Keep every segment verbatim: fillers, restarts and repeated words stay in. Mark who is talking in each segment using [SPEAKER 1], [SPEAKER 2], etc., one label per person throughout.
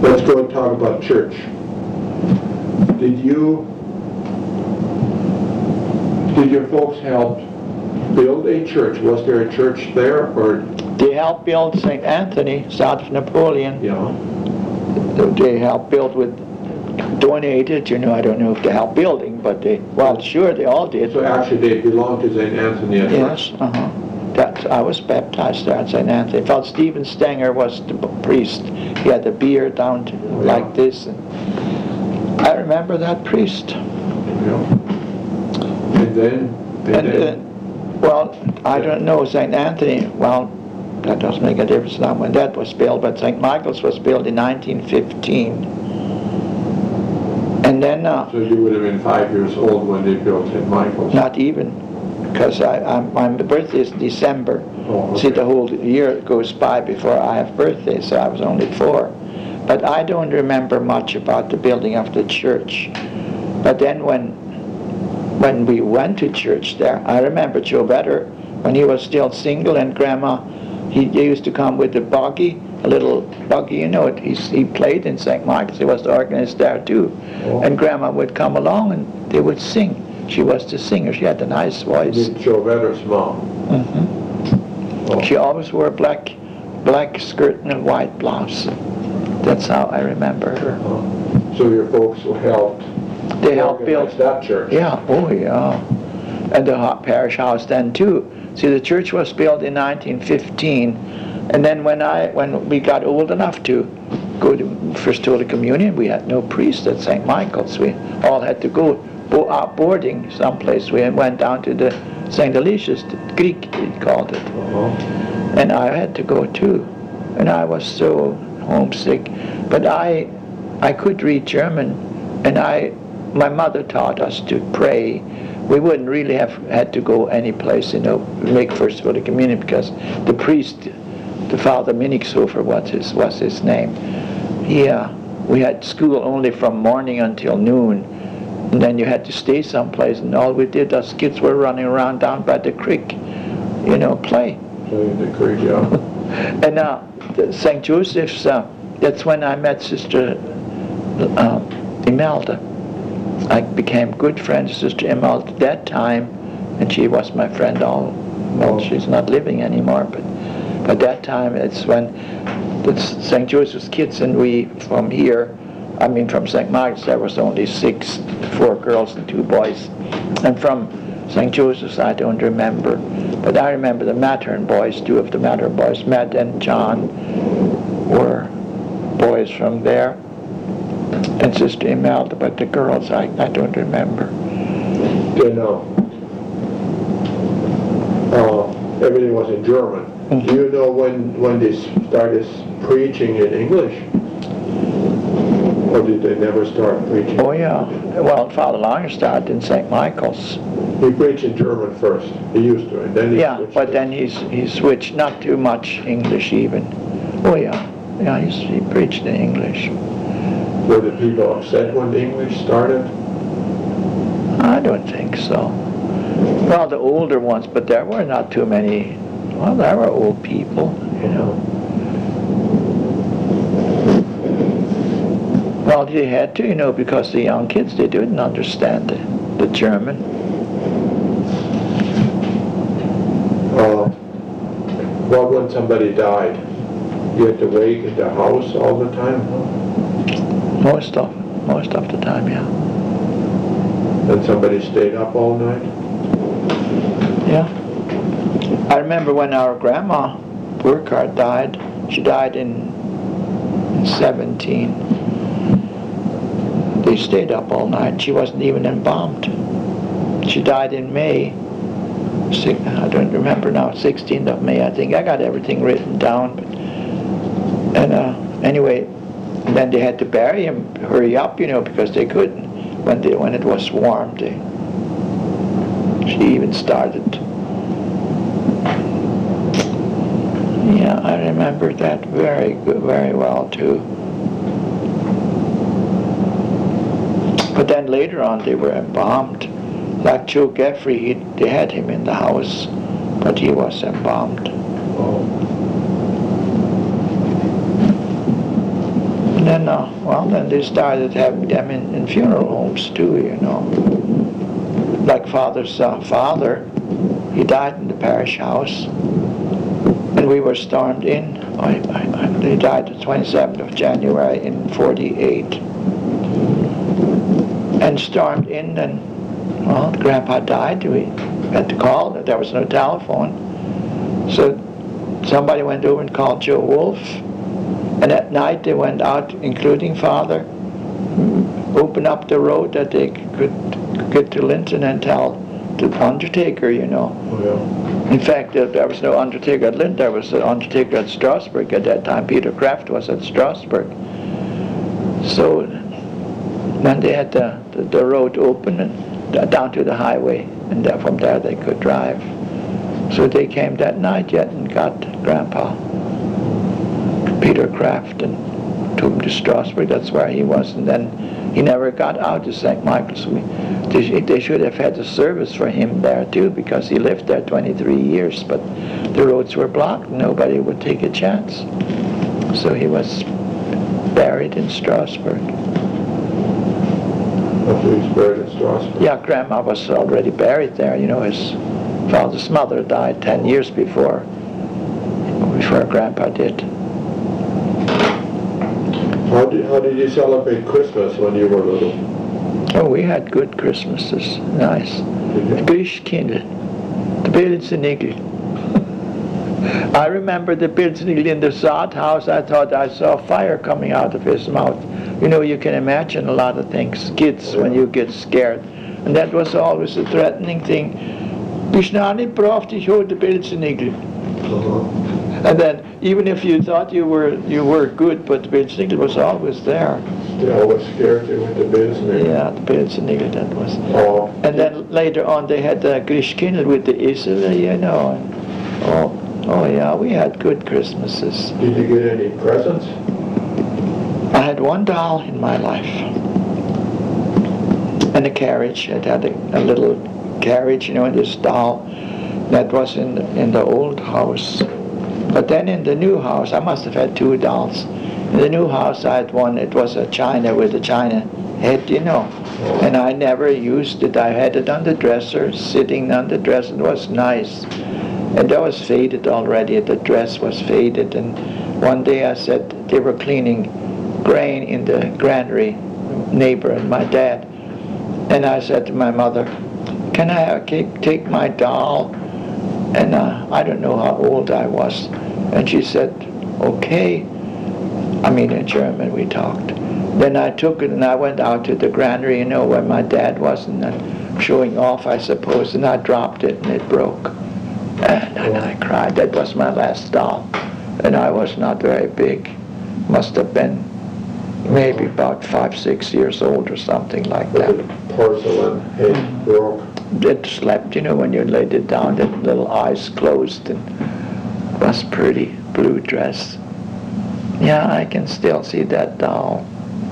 [SPEAKER 1] let's go and talk about church. Did you, did your folks help build a church? Was there a church there, or?
[SPEAKER 2] They helped build Saint Anthony, south of Napoleon.
[SPEAKER 1] Yeah.
[SPEAKER 2] They helped build with, donated, you know, I don't know if they helped building, but they, well, sure, they all did.
[SPEAKER 1] So actually they belonged to Saint Anthony at
[SPEAKER 2] Yes, uh-huh. That, I was baptized there at Saint Anthony. I felt Stephen Stenger was the priest. He had the beard down to,
[SPEAKER 1] Oh, yeah.
[SPEAKER 2] like this. And I remember that priest.
[SPEAKER 1] Yeah. And then? And,
[SPEAKER 2] And
[SPEAKER 1] then?
[SPEAKER 2] then, well, I don't know, Saint Anthony, well, that doesn't make a difference now when that was built, but Saint Michael's was built in nineteen fifteen. And then... Uh,
[SPEAKER 1] so you would have been five years old when they built Saint Michael's?
[SPEAKER 2] Not even, because I, I'm, my birthday is December.
[SPEAKER 1] Oh, okay.
[SPEAKER 2] See, the whole year goes by before I have birthday, so I was only four. But I don't remember much about the building of the church. But then when when we went to church there, I remember Joe Vedder, when he was still single, and Grandma, he used to come with a buggy, a little buggy, you know, he, he played in Saint Michael's, he was the organist there too. Oh. And Grandma would come along and they would sing. She was the singer, she had a nice voice.
[SPEAKER 1] Joe Vedder's mom?
[SPEAKER 2] Mm-hmm. Oh. She always wore a black, black skirt and a white blouse. That's how I remember her.
[SPEAKER 1] Oh. So your folks helped
[SPEAKER 2] They helped build
[SPEAKER 1] that church?
[SPEAKER 2] Yeah, oh yeah. And the parish house then too. See, the church was built in nineteen fifteen, and then when I when we got old enough to go to First Holy Communion, we had no priest at Saint Michael's. We all had to go bo out boarding someplace. We went down to the Saint Alicia's, the Greek they called it,
[SPEAKER 1] uh-huh.
[SPEAKER 2] and I had to go too. And I was so homesick, but I I could read German, and I my mother taught us to pray. We wouldn't really have had to go any place, you know, make First Holy Communion, because the priest, the Father Minigshofer was his, was his name. Yeah, we had school only from morning until noon, and then you had to stay someplace, and all we did, us kids were running around down by the creek, you know, play.
[SPEAKER 1] Play in the creek, yeah.
[SPEAKER 2] And now, uh, Saint Joseph's, uh, that's when I met Sister uh, Imelda. I became good friends with Sister Imelda at that time, and she was my friend all, well, she's not living anymore, but at that time it's when the Saint Joseph's kids and we from here, I mean from Saint Margaret's, there was only six, four girls and two boys. And from Saint Joseph's I don't remember, but I remember the Mattern boys, two of the Mattern boys, Matt and John, were boys from there. And Sister Imelda, but the girls, I, I don't remember.
[SPEAKER 1] You know, uh, everything was in German. Mm-hmm. Do you know when, when they started preaching in English? Or did they never start preaching?
[SPEAKER 2] Oh yeah, well, Father Langer started in Saint Michael's.
[SPEAKER 1] He preached in German first, he used to, and then he
[SPEAKER 2] Yeah,
[SPEAKER 1] switched
[SPEAKER 2] but
[SPEAKER 1] to...
[SPEAKER 2] then he's, he switched, not too much English even. Oh yeah, yeah, he's, he preached in English.
[SPEAKER 1] Were the people upset when the English started?
[SPEAKER 2] I don't think so. Well, the older ones, but there were not too many. Well, there were old people, you know. Well, they had to, you know, because the young kids, they didn't understand the, the German.
[SPEAKER 1] Uh, well, when somebody died, you had to wake in the house all the time, huh?
[SPEAKER 2] Most of, most of the time, yeah.
[SPEAKER 1] And somebody stayed up all night?
[SPEAKER 2] Yeah. I remember when our grandma, Burkhardt, died. She died in, in seventeen. They stayed up all night. She wasn't even embalmed. She died in May. I don't remember now, sixteenth of May, I think. I got everything written down. But, and uh, anyway, and then they had to bury him, hurry up, you know, because they couldn't. When they, when it was warm, they, she even started. Yeah, I remember that very good, very well too. But then later on, they were embalmed. Like Joe Geffrey, he, they had him in the house, but he was embalmed.
[SPEAKER 1] Oh.
[SPEAKER 2] And then, uh, well, then they started having them in, in funeral homes too, you know. Like Father's uh, father, he died in the parish house, and we were stormed in. I, I, I, they died the twenty-seventh of January in forty-eight, and stormed in, and well, Grandpa died. We had to call. There was no telephone, so somebody went over and called Joe Wolf. And at night they went out, including Father, open up the road that they could get to Linton and tell the undertaker, you know.
[SPEAKER 1] Oh, yeah.
[SPEAKER 2] In fact, there was no undertaker at Linton, there was an undertaker at Strasbourg at that time. Peter Kraft was at Strasbourg. So when they had the, the, the road open and down to the highway, and then from there they could drive. So they came that night yet and got Grandpa, Peter Kraft, and took him to Strasbourg. That's where he was. And then he never got out to Saint Michael's. We, they, they should have had a service for him there too, because he lived there twenty-three years, but the roads were blocked. Nobody would take a chance. So he was buried in Strasbourg.
[SPEAKER 1] After he's buried in Strasbourg?
[SPEAKER 2] Yeah, Grandma was already buried there. You know, his father's mother died ten years before, before Grandpa did.
[SPEAKER 1] How did, how did you celebrate Christmas when you were little?
[SPEAKER 2] Oh, we had good Christmases. Nice. Grischkinder. The Pilzennigel. I remember the Pilzennigel in the Sod house. I thought I saw fire coming out of his mouth. You know, you can imagine a lot of things, kids, yeah, when you get scared. And that was always a threatening thing. Ich nicht braucht ich heute Pilzennigel. And then, even if you thought you were you were good, but the Pilzennigel was always there.
[SPEAKER 1] They always scared you with the Pilzennigel.
[SPEAKER 2] Yeah, the Pilzennigel, that was.
[SPEAKER 1] Oh.
[SPEAKER 2] And then later on, they had the Grischkinder with the Isel, you know. And, oh, oh yeah, we had good Christmases.
[SPEAKER 1] Did you get any presents?
[SPEAKER 2] I had one doll in my life, and a carriage. It had a, a little carriage, you know, and this doll that was in the, in the old house. But then in the new house, I must have had two dolls. In the new house, I had one. It was a china with a china head, you know, and I never used it. I had it on the dresser, sitting on the dresser. It was nice, and that was faded already. The dress was faded, and one day I said, they were cleaning grain in the granary, neighbor and my dad, and I said to my mother, can I have, take my doll? And uh, I don't know how old I was, and she said, okay. I mean, in German we talked. Then I took it and I went out to the granary, you know, where my dad was, and uh, showing off, I suppose, and I dropped it and it broke. And, and I cried. That was my last doll, and I was not very big. Must have been maybe about five, six years old or something like that.
[SPEAKER 1] The porcelain head mm-hmm. broke.
[SPEAKER 2] It slept, you know, when you laid it down, the little eyes closed, and it was pretty, blue dress. Yeah, I can still see that doll.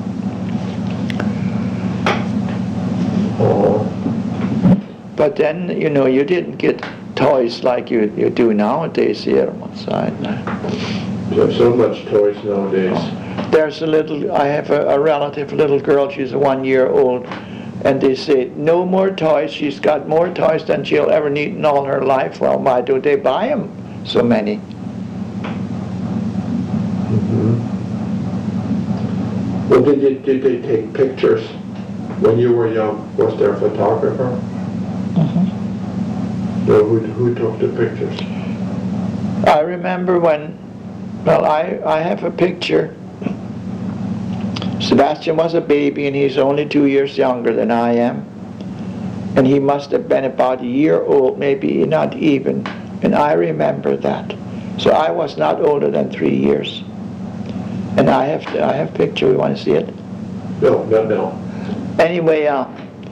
[SPEAKER 1] Oh.
[SPEAKER 2] But then, you know, you didn't get toys like you, you do nowadays here outside.
[SPEAKER 1] You have so much toys nowadays.
[SPEAKER 2] There's a little, I have a, a relative, a little girl, she's one year old, and they say, no more toys. She's got more toys than she'll ever need in all her life. Well, why do they buy them, so many?
[SPEAKER 1] Mm-hmm. Well, did, you, did they take pictures when you were young? Was there a photographer?
[SPEAKER 2] Mm-hmm.
[SPEAKER 1] No, who, who took the pictures?
[SPEAKER 2] I remember when, well, I, I have a picture. Sebastian was a baby, and he's only two years younger than I am. And he must have been about a year old, maybe not even. And I remember that. So I was not older than three years. And I have I have a picture. You want to see it?
[SPEAKER 1] No, no, no.
[SPEAKER 2] Anyway, uh,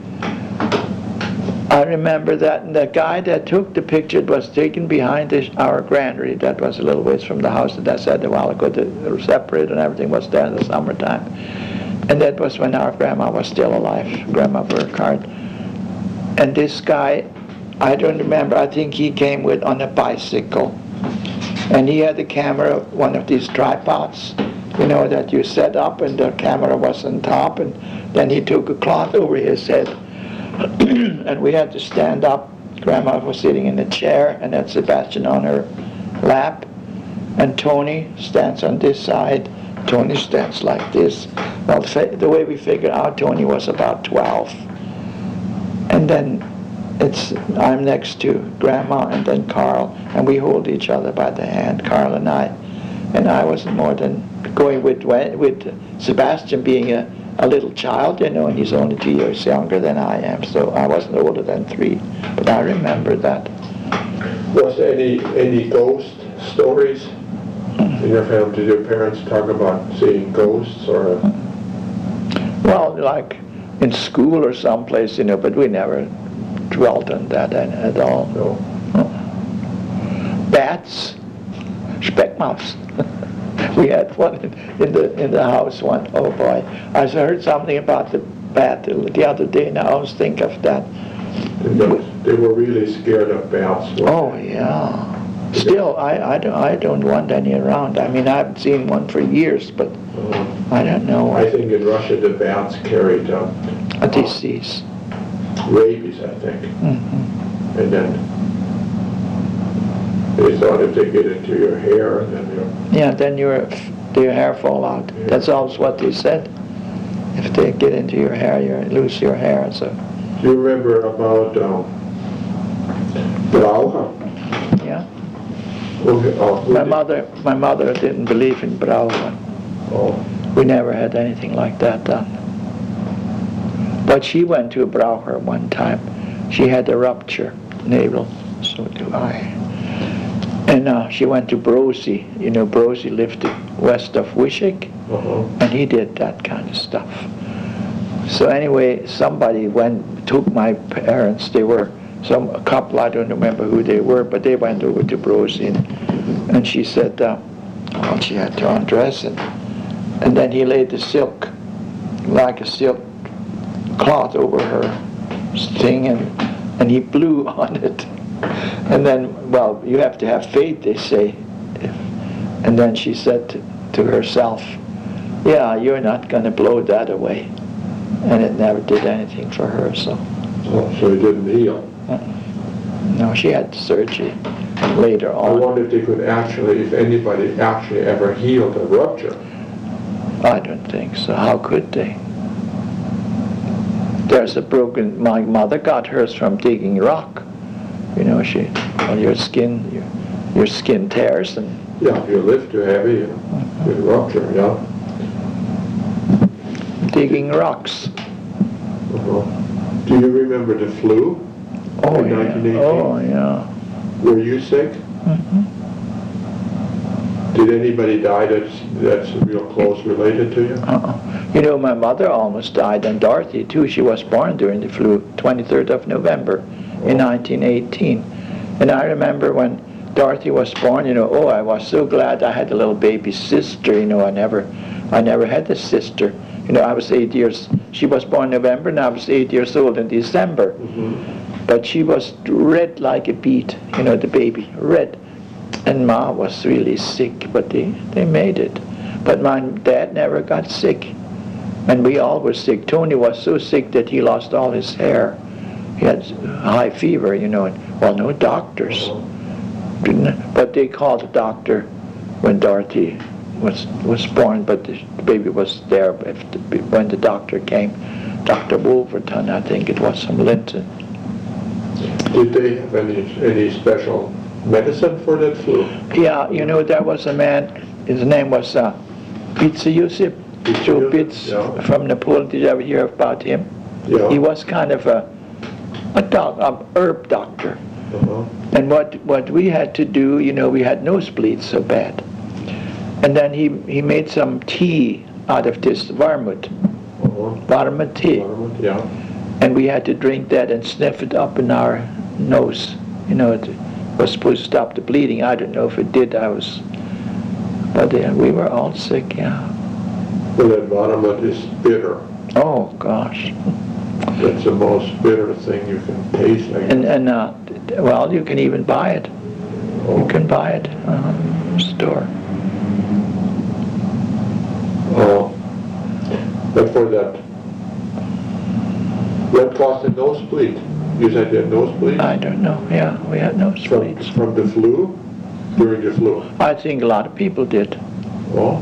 [SPEAKER 2] I remember that, and the guy that took the picture was taken behind this, our granary. That was a little ways from the house that I said a while ago. They were separated and everything was there in the summertime. And that was when our grandma was still alive, Grandma Burkhardt. And this guy, I don't remember, I think he came with on a bicycle. And he had a camera, one of these tripods, you know, that you set up and the camera was on top, and then he took a cloth over his head and we had to stand up. Grandma was sitting in a chair and had Sebastian on her lap, and Tony stands on this side. Tony stands like this. Well, the way we figured out, Tony was about twelve. And then it's I'm next to Grandma and then Carl, and we hold each other by the hand, Carl and I. And I wasn't more than going with with Sebastian being a, a little child, you know, and he's only two years younger than I am, so I wasn't older than three. But I remember that.
[SPEAKER 1] Was there any any ghost stories in your family? Did your parents talk about seeing ghosts or?
[SPEAKER 2] Well, like in school or someplace, you know, but we never dwelt on that at all.
[SPEAKER 1] No.
[SPEAKER 2] Bats, speckmouse. We had one in, in the in the house one. Oh boy, I heard something about the bat the other day. Now I always think of that.
[SPEAKER 1] They were really scared of bats.
[SPEAKER 2] Oh yeah. Still, I, I, don't, I don't want any around. I mean, I haven't seen one for years, but uh, I don't know.
[SPEAKER 1] I think in Russia the bats carried uh,
[SPEAKER 2] a disease.
[SPEAKER 1] Rabies, I think.
[SPEAKER 2] Mm-hmm.
[SPEAKER 1] And then they thought if they get into your hair, then you
[SPEAKER 2] yeah, then your your hair fall out. Yeah. That's always what they said. If they get into your hair, you lose your hair. So.
[SPEAKER 1] Do you remember about um, Brauer?
[SPEAKER 2] Yeah.
[SPEAKER 1] Who, oh, who
[SPEAKER 2] my
[SPEAKER 1] did?
[SPEAKER 2] mother, my mother didn't believe in Brauer.
[SPEAKER 1] Oh.
[SPEAKER 2] We never had anything like that done. But she went to Brauer one time. She had a rupture navel, so do I. And uh, she went to Brosi. You know, Brosi lived west of Wisik,
[SPEAKER 1] uh-huh.
[SPEAKER 2] and he did that kind of stuff. So anyway, somebody went, took my parents. They were some a couple, I don't remember who they were, but they went over to Brosi, and, and she said, uh, well, she had to undress, and, and then he laid the silk, like a silk cloth over her thing, and, and he blew on it. And then, well, you have to have faith, they say. And then she said to, to herself, yeah, you're not going to blow that away. And it never did anything for her, so.
[SPEAKER 1] Oh, so it didn't heal?
[SPEAKER 2] No, she had surgery later on.
[SPEAKER 1] I wonder if they could actually, if anybody actually ever healed a rupture.
[SPEAKER 2] I don't think so. How could they? There's a broken, my mother got hers from digging rock. You know, she, well, your skin, your, your skin tears and...
[SPEAKER 1] Yeah, if you lift too heavy, you know, it rupture, yeah.
[SPEAKER 2] Digging rocks.
[SPEAKER 1] Uh-huh. Do you remember the flu?
[SPEAKER 2] Oh,
[SPEAKER 1] in
[SPEAKER 2] yeah.
[SPEAKER 1] nineteen eighteen?
[SPEAKER 2] Oh, yeah.
[SPEAKER 1] Were you sick?
[SPEAKER 2] Mm-hmm.
[SPEAKER 1] Did anybody die that's, that's real close related to you?
[SPEAKER 2] Uh-uh. You know, my mother almost died, and Dorothy, too. She was born during the flu, twenty-third of November in nineteen eighteen. And I remember when Dorothy was born, you know, oh, I was so glad I had a little baby sister. You know, I never, I never had a sister. You know, I was eight years, she was born in November, and I was eight years old in December.
[SPEAKER 1] Mm-hmm.
[SPEAKER 2] But she was red like a beet, you know, the baby, red. And Ma was really sick, but they, they made it. But my dad never got sick. And we all were sick. Tony was so sick that he lost all his hair. He had high fever, you know, and, well, no doctors. Didn't, but they called the doctor when Dorothy was was born, but the baby was there if the, when the doctor came. Doctor Wolverton, I think it was from Linton.
[SPEAKER 1] Did they have any, any special medicine for that flu?
[SPEAKER 2] Yeah, you know, there was a man, his name was uh, Pitz Yusip, Joe Pitz,
[SPEAKER 1] yeah.
[SPEAKER 2] from Napoleon. Did you ever hear about him?
[SPEAKER 1] Yeah.
[SPEAKER 2] He was kind of a, a, doc, a herb doctor.
[SPEAKER 1] Uh-huh.
[SPEAKER 2] And what, what we had to do, you know, we had nosebleeds so bad. And then he, he made some tea out of this vermouth,
[SPEAKER 1] Uh-huh.
[SPEAKER 2] vermouth tea.
[SPEAKER 1] Vermouth, yeah.
[SPEAKER 2] And we had to drink that and sniff it up in our nose. You know, it was supposed to stop the bleeding. I don't know if it did. I was, but yeah, we were all sick, yeah.
[SPEAKER 1] Well, that vermouth is bitter.
[SPEAKER 2] Oh, gosh.
[SPEAKER 1] That's the most bitter thing you can taste. Like
[SPEAKER 2] And, and uh, well, you can even buy it.
[SPEAKER 1] oh.
[SPEAKER 2] You can buy it, uh, store.
[SPEAKER 1] Oh. But for that, what caused the nosebleed? You said you had nosebleed?
[SPEAKER 2] I don't know. Yeah, we had
[SPEAKER 1] From,
[SPEAKER 2] nosebleeds.
[SPEAKER 1] from the flu? During the flu?
[SPEAKER 2] I think a lot of people did.
[SPEAKER 1] Oh.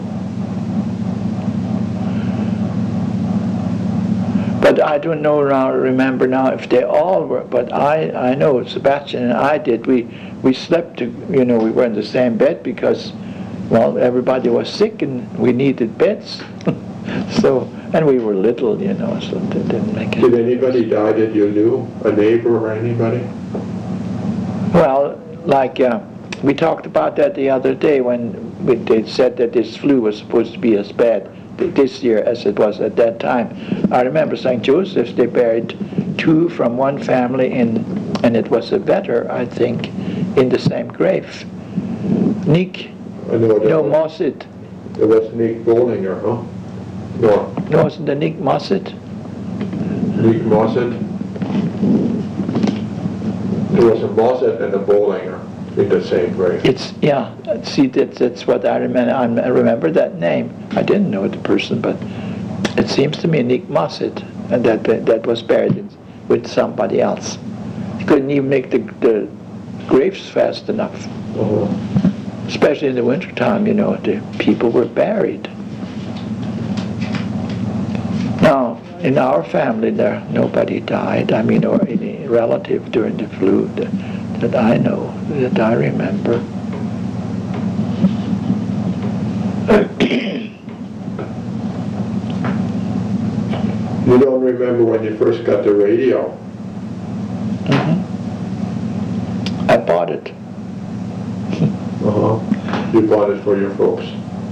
[SPEAKER 2] But I don't know now, remember now if they all were, but I, I know Sebastian and I did. We, we slept, to, you know, we were in the same bed because, well, everybody was sick and we needed beds. So, and we were little, you know, so it didn't make any
[SPEAKER 1] Did anybody die that you knew? A neighbor or anybody?
[SPEAKER 2] Well, like uh, we talked about that the other day when we, they said that this flu was supposed to be as bad th- this year as it was at that time. I remember Saint Joseph's, they buried two from one family in, and it was a vetter, I think, in the same grave. Nick,
[SPEAKER 1] I know that
[SPEAKER 2] no,
[SPEAKER 1] was,
[SPEAKER 2] Mossett.
[SPEAKER 1] it was Nick Bollinger, huh? No,
[SPEAKER 2] No, wasn't the Nick Mossett?
[SPEAKER 1] Nick Mossett. There was a Mossett and a Bollinger in the same grave.
[SPEAKER 2] It's, yeah, see, that's, that's what I remember. I remember that name. I didn't know the person, but it seems to me Nick Mossett, and that that was buried in, with somebody else. He couldn't even make the, the graves fast enough.
[SPEAKER 1] Uh-huh.
[SPEAKER 2] Especially in the wintertime, you know, the people were buried. Now, in our family there, nobody died, I mean, or any relative during the flu that, that I know, that I remember.
[SPEAKER 1] You don't remember when you first got the radio?
[SPEAKER 2] Mm-hmm. I bought it.
[SPEAKER 1] Uh-huh. You bought it for your folks.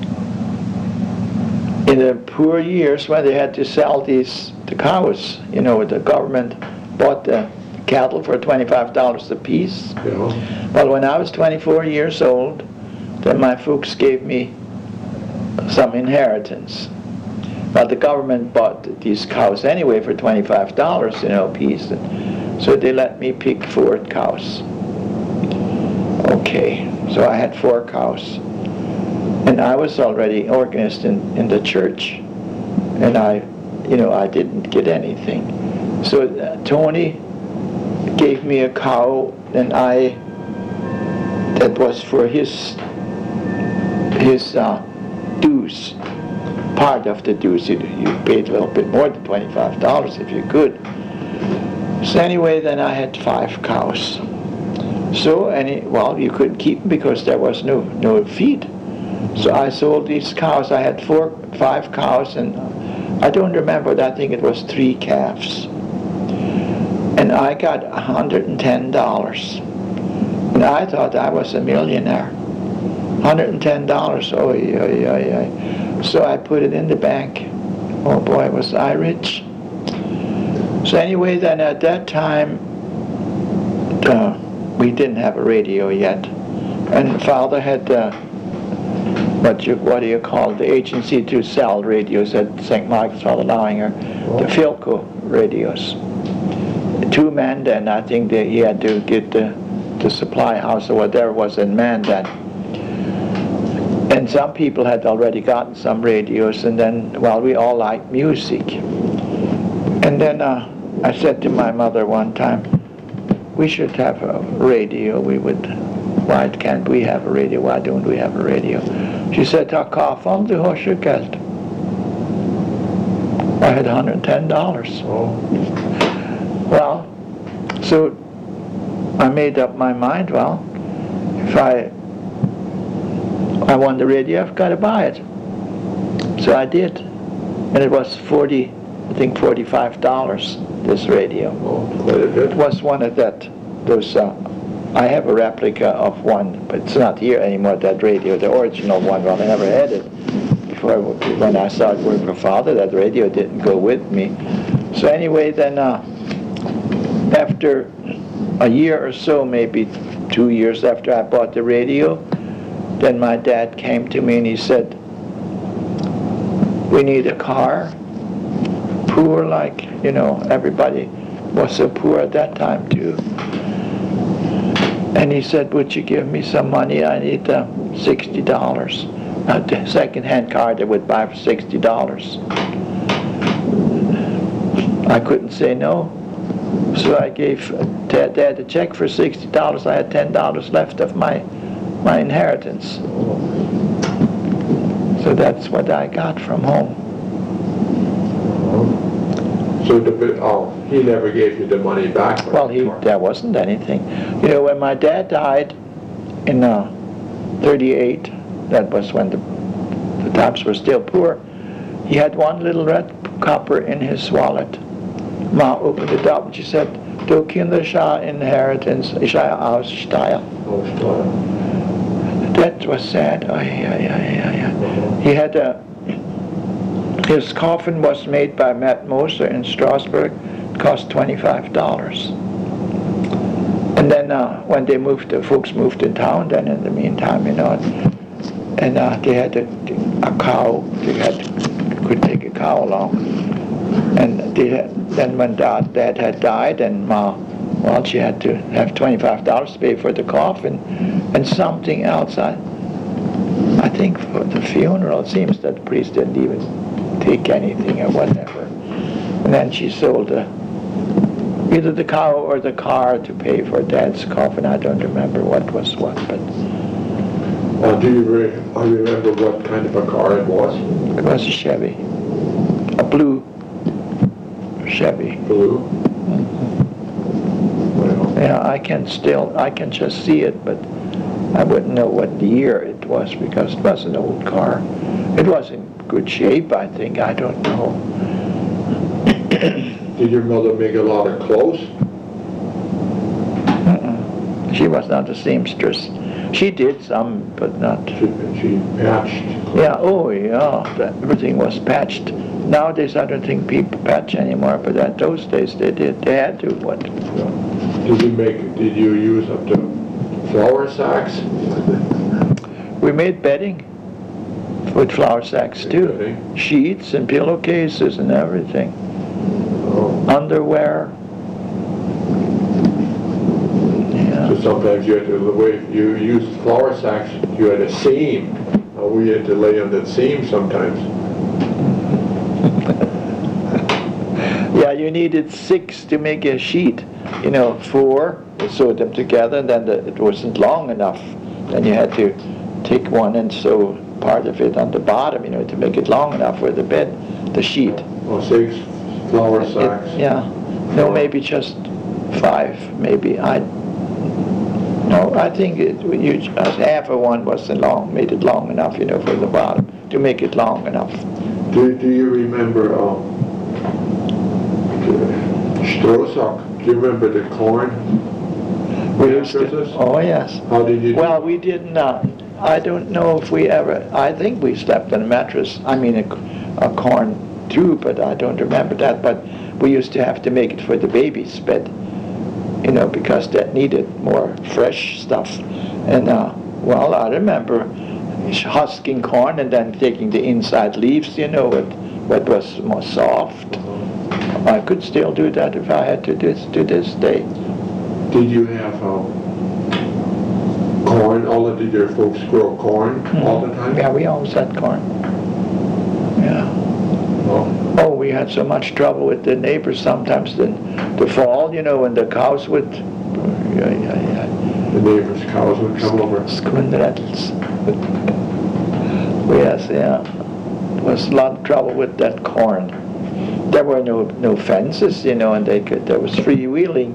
[SPEAKER 2] In the poor years when they had to sell these the cows, you know, the government bought the cattle for twenty-five dollars a piece.
[SPEAKER 1] Yeah.
[SPEAKER 2] Well, when I was twenty-four years old, then my folks gave me some inheritance. Well, the government bought these cows anyway for twenty-five dollars, you know, a piece. And so they let me pick four cows. Okay, so I had four cows. And I was already organist in, in the church. And I, you know, I didn't get anything. So uh, Tony gave me a cow, and I, that was for his, his uh, dues, part of the dues. You, you paid a little bit more than twenty-five dollars if you could. So anyway, then I had five cows. So, any, well, you couldn't keep them because there was no, no feed. So I sold these cows. I had four, five cows, and I don't remember, but I think it was three calves. And I got one hundred ten dollars. And I thought I was a millionaire. one hundred ten dollars, oh, yeah, yeah, yeah. So I put it in the bank. Oh boy, was I rich. So anyway, then at that time, uh, we didn't have a radio yet. And Father had uh, what you what do you call it, the agency to sell radios at Saint Michael's, Father Lowinger, the Philco radios. Two Mandan, I think that he had to get the, the supply house or whatever was in Mandan. And some people had already gotten some radios, and then, well, we all liked music. And then uh, I said to my mother one time, we should have a radio. We would, why can't we have a radio? Why don't we have a radio? She said, ta kaf om du har geld. I had one hundred ten dollars.
[SPEAKER 1] Oh.
[SPEAKER 2] Well, so I made up my mind, well, if I I want the radio, I've got to buy it. So I did. And it was forty, I think forty-five dollars, this radio.
[SPEAKER 1] Oh, quite a bit.
[SPEAKER 2] It was one of that, those, uh, I have a replica of one, but it's not here anymore, that radio, the original one. Well, I never had it. Before, when I started working for Father, that radio didn't go with me. So anyway, then uh, after a year or so, maybe two years after I bought the radio, then my dad came to me and he said, we need a car. Poor, like, you know, everybody was so poor at that time too. And he said, would you give me some money? I need uh, sixty dollars. a second-hand car they would buy for sixty dollars. I couldn't say no, so I gave Dad, Dad a check for sixty dollars. I had ten dollars left of my my inheritance. So that's what I got from home.
[SPEAKER 1] So the, oh, he never gave you the money back?
[SPEAKER 2] Well, he, there wasn't anything. You know, when my dad died in uh, thirty-eight, that was when the, the times were still poor, he had one little red copper in his wallet. Ma opened it up and she said, "Du Kinder schar inheritance, ich aussteuer." That was sad. Oh, yeah, yeah, yeah, yeah. He had a, his coffin was made by Matt Moser in Strasbourg. It cost twenty-five dollars. And then uh, when they moved, the folks moved in town then in the meantime, you know, and, and uh, they had a, a cow, they had, could take a cow along. And they had, then when Dad, Dad had died, and Ma, well, she had to have twenty-five dollars to pay for the coffin and something else. I, I think for the funeral, it seems that the priest didn't even take anything or whatever. And then she sold the, either the cow or the car to pay for Dad's coffin. I don't remember what was what, but...
[SPEAKER 1] Uh, do you re- I remember what kind of a car it was?
[SPEAKER 2] It was a Chevy. A blue Chevy.
[SPEAKER 1] Blue? Well,
[SPEAKER 2] Yeah, I can still, I can just see it, but I wouldn't know what year it was because it was an old car. It was in good shape, I think. I don't know.
[SPEAKER 1] did your mother make a lot of clothes?
[SPEAKER 2] Uh-uh. She was not a seamstress. She did some, but not...
[SPEAKER 1] She, she patched clothes.
[SPEAKER 2] Yeah, oh yeah, everything was patched. Nowadays I don't think people patch anymore, but at those days they did. They had to. What?
[SPEAKER 1] Did you make, did you use up the flour sacks?
[SPEAKER 2] We made bedding with flour sacks too.
[SPEAKER 1] Bedding?
[SPEAKER 2] Sheets and pillowcases and everything.
[SPEAKER 1] Oh.
[SPEAKER 2] Underwear. Yeah.
[SPEAKER 1] So sometimes you had to, the way you used flour sacks, you had a seam. Uh, we had to lay on that seam sometimes.
[SPEAKER 2] Yeah, you needed six to make a sheet. You know, four, you sewed them together, and then the, it wasn't long enough. Then you had to take one and sew part of it on the bottom, you know, to make it long enough for the bed, the sheet.
[SPEAKER 1] Well, six flour sacks.
[SPEAKER 2] It, yeah. No, maybe just five, maybe. I No, I think it, you, half of one wasn't long, made it long enough, you know, for the bottom, to make it long enough.
[SPEAKER 1] Do, do you remember um, Strohsack? Do you remember the corn
[SPEAKER 2] We used to,
[SPEAKER 1] mattresses?
[SPEAKER 2] oh yes.
[SPEAKER 1] How did you do?
[SPEAKER 2] Well, we did not. I don't know if we ever, I think we slept on a mattress, I mean a, a corn too, but I don't remember that. But we used to have to make it for the baby's bed, you know, because that needed more fresh stuff. And uh, well, I remember husking corn and then taking the inside leaves, you know, what, what was more soft. I could still do that if I had to this to this day.
[SPEAKER 1] Did you have um, corn? All of, did your folks grow corn
[SPEAKER 2] Mm-hmm.
[SPEAKER 1] all the time?
[SPEAKER 2] Yeah, we always had corn. Yeah.
[SPEAKER 1] Oh,
[SPEAKER 2] Oh, we had so much trouble with the neighbors sometimes in the fall, you know, when the cows would, yeah, yeah, yeah.
[SPEAKER 1] the neighbors' cows would come over.
[SPEAKER 2] Squindrels. Yes, yeah. There was a lot of trouble with that corn. There were no no fences, you know, and they could, there was freewheeling.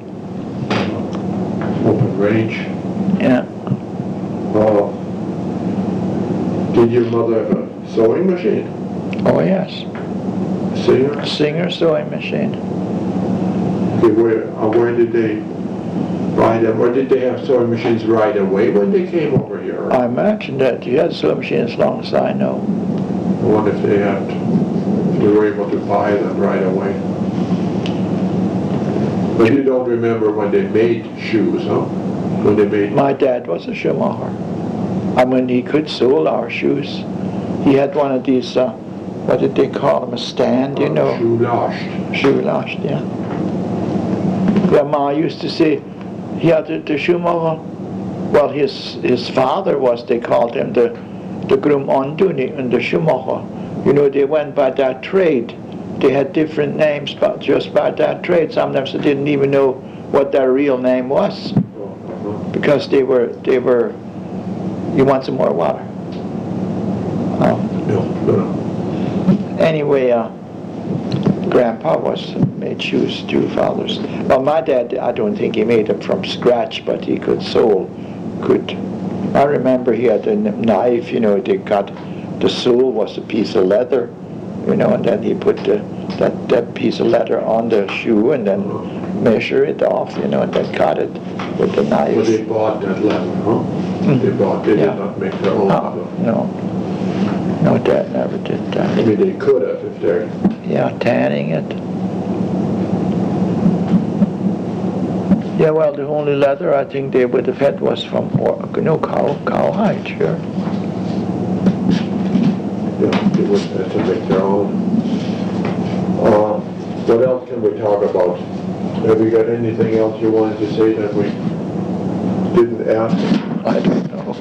[SPEAKER 1] Open range.
[SPEAKER 2] Yeah.
[SPEAKER 1] Oh. Did your mother have a sewing machine?
[SPEAKER 2] Oh, yes.
[SPEAKER 1] Singer?
[SPEAKER 2] A Singer sewing machine.
[SPEAKER 1] Okay, where, uh, where did they buy them? Or did they have sewing machines right away when they came over here?
[SPEAKER 2] I imagine that you had sewing machines as long as I know.
[SPEAKER 1] I wonder if they had, if they were able to buy them right away. But you don't remember when they made shoes, huh? When they made...
[SPEAKER 2] My dad was a shoemaker. I mean, he could sew our shoes. He had one of these, uh, what did they call them, a stand, you know?
[SPEAKER 1] Shoe lashed.
[SPEAKER 2] Shoe lashed, yeah. Yeah, Ma used to say, he had the, the shoemaker, well, his his father was, they called him the the Grum Onduni and the Schumacher, you know, they went by that trade. They had different names, but just by that trade. Sometimes they didn't even know what their real name was, because they were, they were, you want some more water? Oh.
[SPEAKER 1] No, no, no.
[SPEAKER 2] Anyway, uh, Grandpa was made shoes too, fathers. Well, my dad, I don't think he made them from scratch, but he could sew, could. I remember he had a knife, you know, they got, the sole was a piece of leather, you know, and then he put the, that, that piece of leather on the shoe and then measure it off, you know, and then cut it with the knife.
[SPEAKER 1] Well, they bought that leather, huh? Mm-hmm. They bought, they
[SPEAKER 2] yeah.
[SPEAKER 1] did not make their own leather.
[SPEAKER 2] No, no, Dad never did that.
[SPEAKER 1] I mean, they could have if they're...
[SPEAKER 2] Yeah, tanning it. Yeah, well, the only leather I think they would have had was from, you know, cow, cow hide, sure.
[SPEAKER 1] Yeah, they would have to make their own. Uh, what else can we talk about? Have we got anything else you wanted to say that we didn't ask?
[SPEAKER 2] I don't know.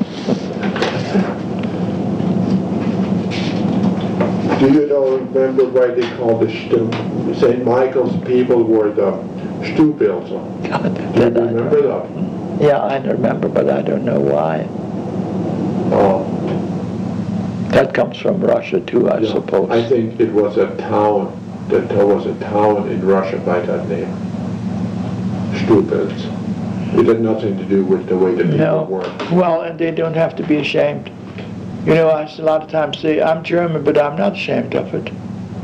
[SPEAKER 1] Do you know, remember why they called the Saint Michael's people were the Stupilzer? Do you remember that?
[SPEAKER 2] Yeah, I remember, but I don't know why.
[SPEAKER 1] Oh.
[SPEAKER 2] That comes from Russia too, I
[SPEAKER 1] Yeah,
[SPEAKER 2] suppose.
[SPEAKER 1] I think it was a town, that there was a town in Russia by that name. Stupils. It had nothing to do with the way the people
[SPEAKER 2] No.
[SPEAKER 1] were.
[SPEAKER 2] Well, and they don't have to be ashamed. You know, I a lot of times say, I'm German, but I'm not ashamed of it.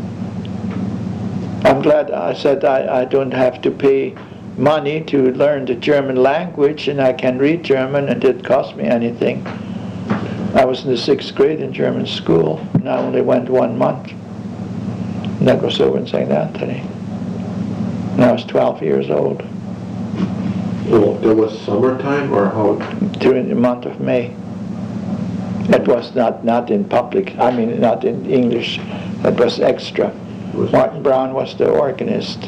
[SPEAKER 2] I'm glad I said I, I don't have to pay money to learn the German language, and I can read German, and it didn't cost me anything. I was in the sixth grade in German school, and I only went one month. And that was over in Saint Anthony. And I was twelve years old.
[SPEAKER 1] Well, there was summertime or how?
[SPEAKER 2] During the month of May. That was not, not in public, I mean not in English, that was extra.
[SPEAKER 1] Was
[SPEAKER 2] Martin Brown was the organist.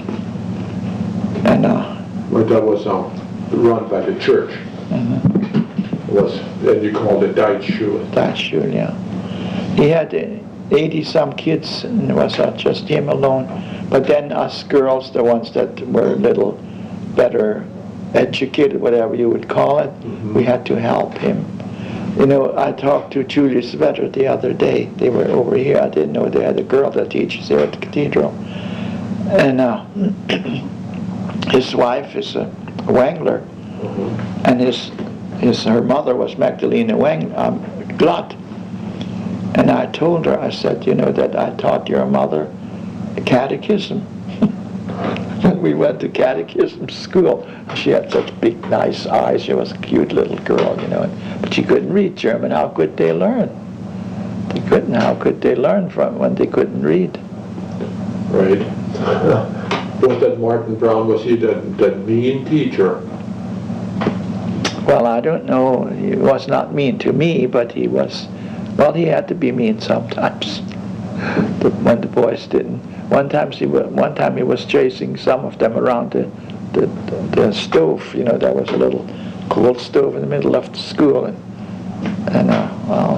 [SPEAKER 2] And uh,
[SPEAKER 1] But that was um, run by the church.
[SPEAKER 2] mm-hmm.
[SPEAKER 1] Was, and you called it Deutschschule.
[SPEAKER 2] That's sure, yeah. He had eighty some kids, and it was not just him alone. But then us girls, the ones that were a little better educated, whatever you would call it, mm-hmm. we had to help him. You know, I talked to Julius Vetter the other day. They were over here. I didn't know they had a girl that teaches there at the cathedral. And uh, his wife is a Wengler, mm-hmm. and his his her mother was Magdalena Weng, um, Glott. And I told her, I said, you know, that I taught your mother a catechism. And we went to catechism school. She had such big, nice eyes. She was a cute little girl, you know. But she couldn't read German. How could they learn? They couldn't. How could they learn from when they couldn't read?
[SPEAKER 1] Right. Was that Martin Brown, was he that, that mean teacher?
[SPEAKER 2] Well, I don't know. He was not mean to me, but he was, well, he had to be mean sometimes. When the boys didn't. One time he was, one time he was chasing some of them around the, the, the stove. You know, there was a little coal stove in the middle of the school, and, and uh, well,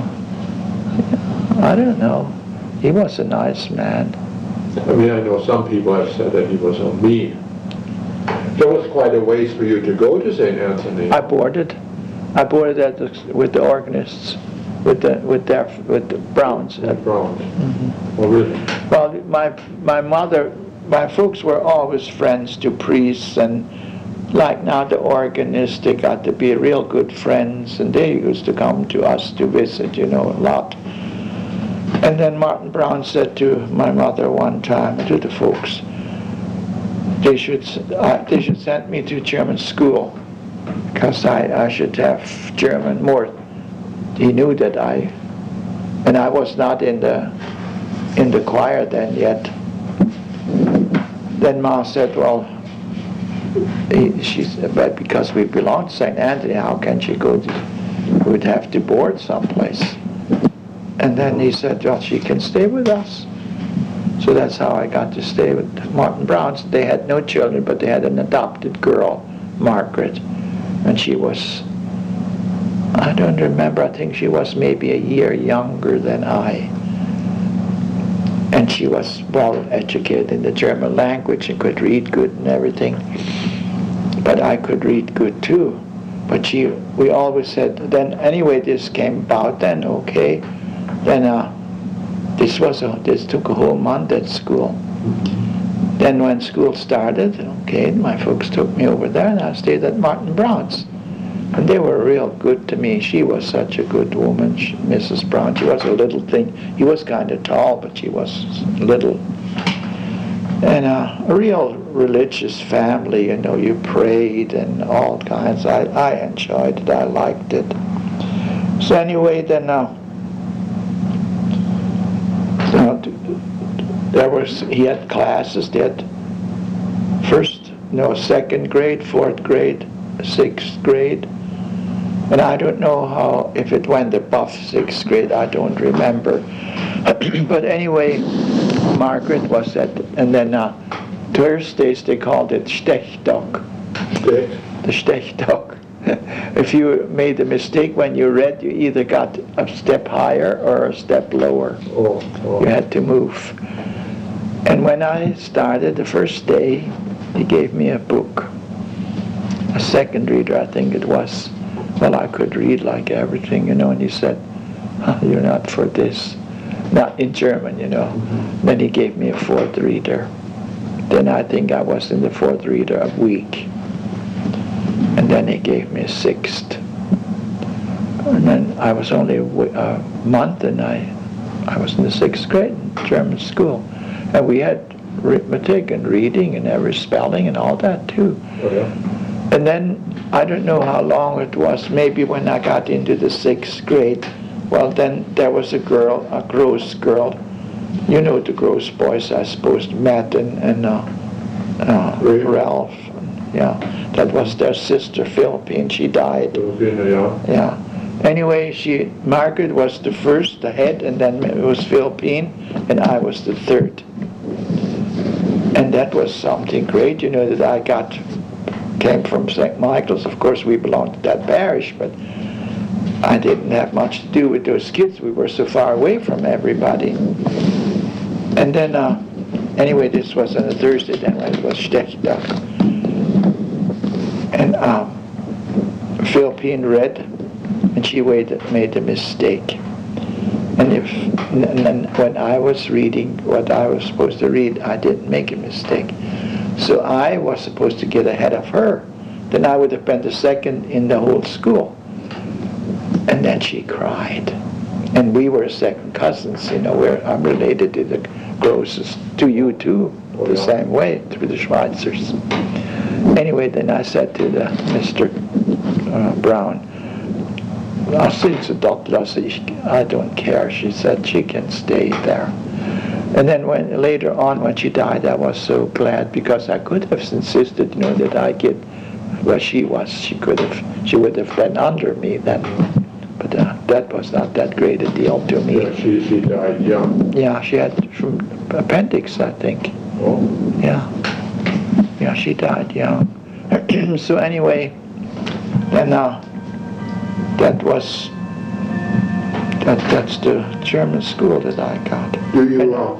[SPEAKER 2] I don't know. He was a nice man.
[SPEAKER 1] I mean, I know some people have said that he was so mean. There was quite a ways for you to go to Saint Anthony.
[SPEAKER 2] I boarded. I boarded at the, with the organists. With the with their with the Browns.
[SPEAKER 1] With Browns.
[SPEAKER 2] Mm-hmm.
[SPEAKER 1] Oh, really?
[SPEAKER 2] Well, my my mother, my folks were always friends to priests, and like now the organists, they got to be real good friends, and they used to come to us to visit, you know, a lot. And then Martin Brown said to my mother one time, to the folks, they should uh, they should send me to German school, because I I should have German more. He knew that I, and I was not in the in the choir then yet. Then Ma said, well, he, she said, but because we belong to Saint Anthony, how can she go to, would have to board someplace. And then he said, well, she can stay with us. So that's how I got to stay with Martin Browns. They had no children, but they had an adopted girl, Margaret, and she was I don't remember. I think she was maybe a year younger than I. And she was well educated in the German language and could read good and everything. But I could read good too. But she, we always said, then anyway, this came about then, okay. Then uh, this was a, this took a whole month at school. Then when school started, okay, my folks took me over there and I stayed at Martin Brown's. And they were real good to me. She was such a good woman, she, Missus Brown. She was a little thing. He was kind of tall, but she was little. And uh, a real religious family, you know, you prayed and all kinds. I, I enjoyed it. I liked it. So anyway, then uh, uh, there was, he had classes. They had first, no, second grade, fourth grade, sixth grade. And I don't know how, if it went above sixth grade, I don't remember. But anyway, Margaret was at, and then uh, Thursdays they called it Stechtag.
[SPEAKER 1] Stech?
[SPEAKER 2] The Stechtag. If you made a mistake when you read, you either got a step higher or a step lower.
[SPEAKER 1] Oh, oh.
[SPEAKER 2] You had to move. And when I started the first day, he gave me a book. A second reader, I think it was. Well, I could read like everything, you know, and he said, huh, you're not for this. Not in German, you know. Mm-hmm. Then he gave me a fourth reader. Then I think I was in the fourth reader a week. And then he gave me a sixth. And then I was only a, w- a month and I, I was in the sixth grade in German school. And we had arithmetic and reading and every spelling and all that too.
[SPEAKER 1] Oh, yeah.
[SPEAKER 2] And then, I don't know how long it was, maybe when I got into the sixth grade, well then there was a girl, a gross girl, you know the gross boys, I suppose, Matt and, and uh, uh, Ralph, and, yeah, that was their sister, Philippine, she died.
[SPEAKER 1] Philippine, yeah.
[SPEAKER 2] Yeah. Anyway, she, Margaret was the first, the head, and then it was Philippine, and I was the third. And that was something great, you know, that I got, came from Saint Michael's. Of course, we belonged to that parish, but I didn't have much to do with those kids. We were so far away from everybody. And then, uh, anyway, this was on a Thursday then when it was Stechtag. And um, Philippine read, and she waited, made a mistake. And if and, and when I was reading what I was supposed to read, I didn't make a mistake. So I was supposed to get ahead of her. Then I would have been the second in the whole school. And then she cried. And we were second cousins, you know, where I'm related to the Grosses, to you too,
[SPEAKER 1] Oh,
[SPEAKER 2] the
[SPEAKER 1] yeah.
[SPEAKER 2] same way, to the Schweitzers. Anyway, then I said to the Mister Uh, Brown, I said to the doctor, I said, I don't care. She said she can stay there. And then when later on, when she died, I was so glad because I could have insisted, you know, that I get where she was. She could have, she would have been under me then. But uh, that was not that great a deal to me.
[SPEAKER 1] Yeah, she, she died young.
[SPEAKER 2] Yeah, she had from appendix, I think.
[SPEAKER 1] Oh.
[SPEAKER 2] Yeah. Yeah, she died young. So anyway, then uh, that was, that that's the German school that I got.
[SPEAKER 1] Do you, uh,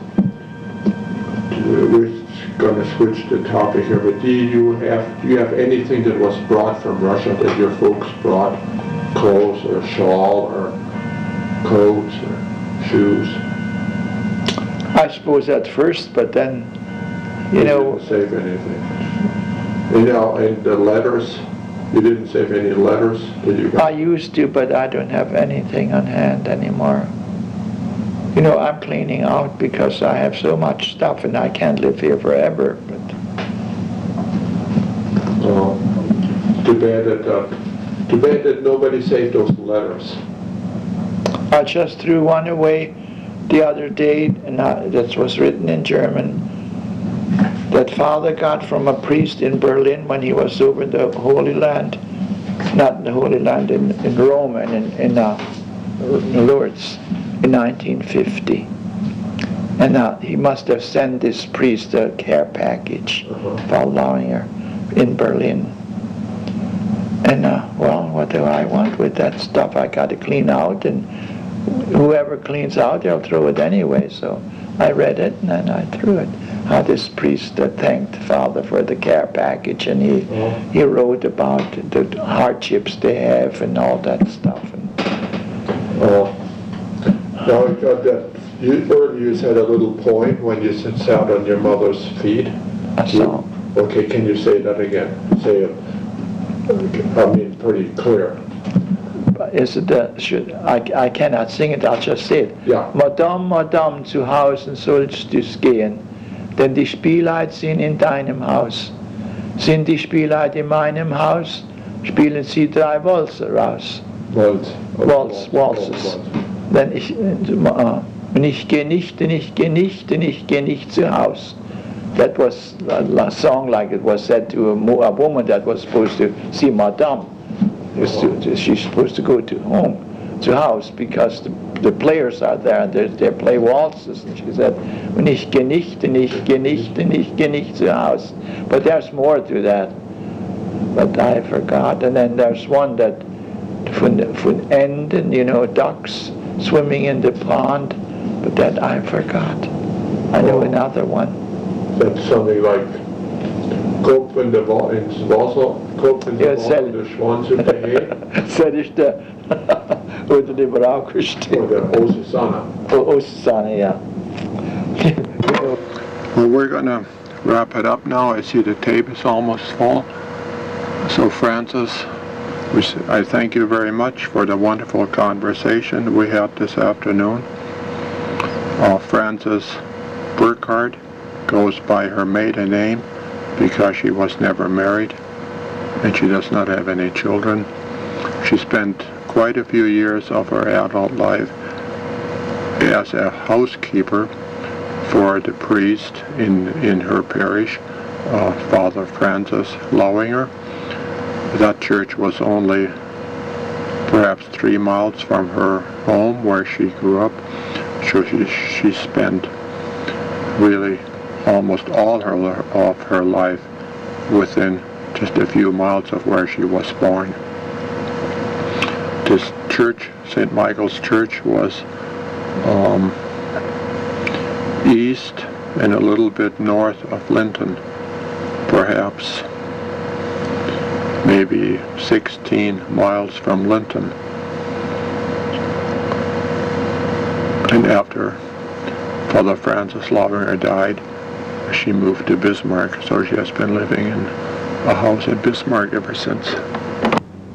[SPEAKER 1] we're gonna switch the topic here, but do you have, do you have anything that was brought from Russia that your folks brought? Clothes or shawl or coats or shoes?
[SPEAKER 2] I suppose at first, but then, you
[SPEAKER 1] You
[SPEAKER 2] know,
[SPEAKER 1] didn't save anything. You know, and the letters, you didn't save any letters that you
[SPEAKER 2] I
[SPEAKER 1] got?
[SPEAKER 2] used to, but I don't have anything on hand anymore. You know, I'm cleaning out because I have so much stuff and I can't live here forever. But
[SPEAKER 1] Oh, too bad that, uh, too bad that nobody saved those letters.
[SPEAKER 2] I just threw one away the other day, and I, that was written in German, that Father got from a priest in Berlin when he was over the Holy Land, not in the Holy Land, in, in Rome and in, in uh, Lourdes in nineteen fifty. And uh, he must have sent this priest a care package
[SPEAKER 1] Uh-huh.
[SPEAKER 2] for allowing her in Berlin. And uh, well, what do I want with that stuff? I got to clean out, and whoever cleans out, they'll throw it anyway. So I read it, and then I threw it. How this priest uh, thanked Father for the care package, and he
[SPEAKER 1] Oh.
[SPEAKER 2] he wrote about the hardships they have and all that stuff. And
[SPEAKER 1] Oh. Now, I got that, you, earlier you said a little poem when you sit sat on your mother's feet.
[SPEAKER 2] a song.
[SPEAKER 1] Okay, can you say that again? Say it, I mean, pretty clear.
[SPEAKER 2] But is it the, should, I, I cannot sing it, I'll just say it.
[SPEAKER 1] Ja.
[SPEAKER 2] Madame, Madame, zu Hause sollst du's gehen, denn die Spielheit sind in deinem Haus. Sind die Spielheit in meinem Haus, spielen sie drei Walzer raus.
[SPEAKER 1] Waltz.
[SPEAKER 2] Waltz, Waltzes. Denn ich, äh, und ich gehe nicht, denn ich gehe nicht, denn ich gehe nicht zu Haus. That was a song like it was said to a, mo- a woman that was supposed to see Madame. Is to, she's supposed to go to home, to house, because the, the players are there and they, they play waltzes. And she said, "Und ich gehe nicht, und ich gehe nicht, und ich gehe nicht zu Haus." But there's more to that. But I forgot. And then there's one that von, von Enden, you know, ducks swimming in the pond. But that I forgot. I know another one.
[SPEAKER 1] That's something like Kopf in der Wa ins Wasser, Kopf in der
[SPEAKER 2] Ja,
[SPEAKER 1] Wasser,
[SPEAKER 2] sel-
[SPEAKER 1] der Schwanz in der Hehe.
[SPEAKER 2] Said ich der unter dem Rauch steht.
[SPEAKER 1] Oder Oh Susanna.
[SPEAKER 2] Oh, oh, Susanne, yeah.
[SPEAKER 3] Well, we're going to wrap it up now. I see the tape is almost full. So, Francis, we, s- I thank you very much for the wonderful conversation we had this afternoon. Uh, Frances Burkhardt goes by her maiden name because she was never married and she does not have any children. She spent quite a few years of her adult life as a housekeeper for the priest in, in her parish, uh, Father Francis Lowinger. That church was only perhaps three miles from her home where she grew up. So she, she spent really almost all her, of her life within just a few miles of where she was born. This church, Saint Michael's Church, was um, east and a little bit north of Linton, perhaps maybe sixteen miles from Linton. And after Father Francis Lowinger died, she moved to Bismarck, so she has been living in a house in Bismarck ever since.